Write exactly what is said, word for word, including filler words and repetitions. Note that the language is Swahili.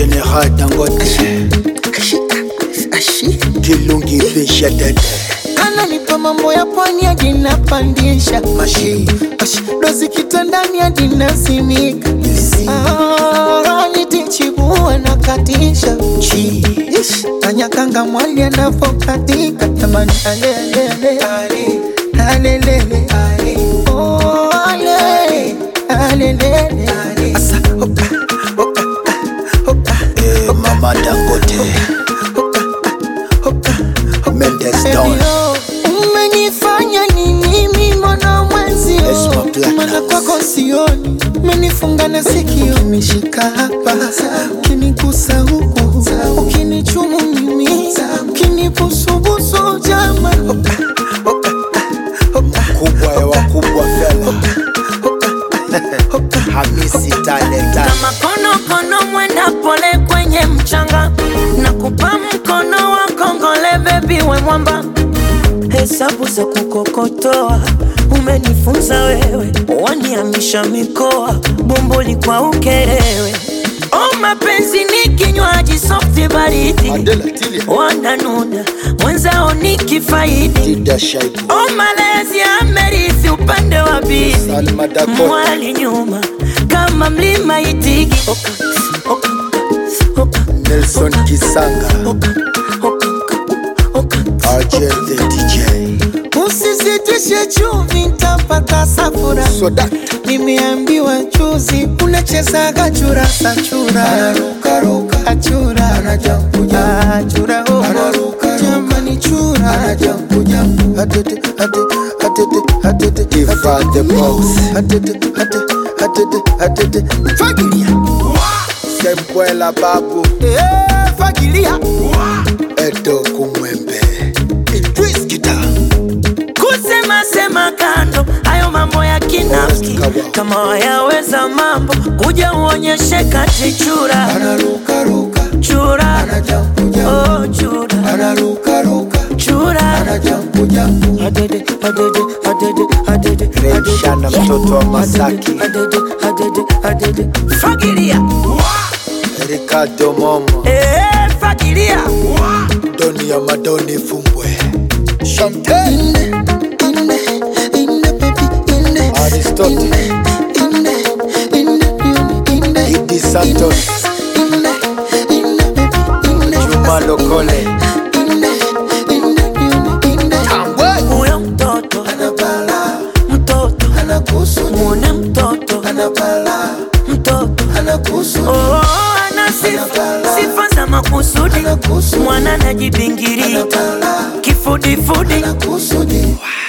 General Dangote Ashi Kilungi Fisha Dede Ananipa mambo ya pwani hadi napandisha Mashi Ashi Dozi kitandani hadi nasimika Ah, nitichibua na katisha Chi Ish Kanyakanga mwali anapokatika Jamani ale ale ale Ale lele Oh ale Ale lele Asa Oka Oka Oka Eh Mama Dangote Mendes Down umenifanya nini mimi mwana mwenzio Mana kwako sioni Menifunga na sikio Ukinishika hapa Ukinigusa huku Ukinichumu mimi Ukinibusubusu jama Kubwa ya wakubwa fela Hamisi talent Kama kono kono mwenda pole kwenye mchanga Na kupa mkono wa kongole baby we mwamba Hesabu za kukokotoa Umenifunza wewe Waniamisha mikoa Bomboli kwa ukerewe Oh mapenzi ni kinywaji softi baridi Wananuna Mwenzao ni kifaidi Oh malezi amerithi upande wa bizi Mwali nyuma Kama mlima itigi Oka, oka, oka Nelson Kisanga Oka, oka, oka R J the D J Usizitishe chumvi nitapata safura Soda Nimeambiwa juzi unachezaga chura sa chura Anaruka ruka Achura Anajampu jampu Achura oh Anaruka ruka Jamani chura Anajampu jampu Hatete hatete hatete hatete Ifa the boss Hatete hatete hatete hatete Fagilia Sempuela babu Eh fagilia Edo kumwembe Idris Kita Kusema sema kando Hayo mambo ya kinafiki Kama wayaweza mambo Kuja uonyeshe kati chura Anaruka ruka Chura Anajampu jampu Oh chura Anaruka ruka Chura Anajampu jampu Hadede hadede hadede hadede Remshana mtoto wa Masaki Hadede hadede hadede Fagilia Ricardo Momo Eh fagilia Doni ya Madoni Fumbwe Champagne Inde Inde baby Inde Aristotle Inde Inde Inde Idi Santos Inde Inde baby Inde Juma Lokole Inde Inde Inde Tambwe Uyo mtoto Anabala Mtoto Anakusu Mwone mtoto Anabala Mtoto Anakusu Oh ana sifa Sifa za makusudi Mwana najibingiri Kifudi fudi Anakusudi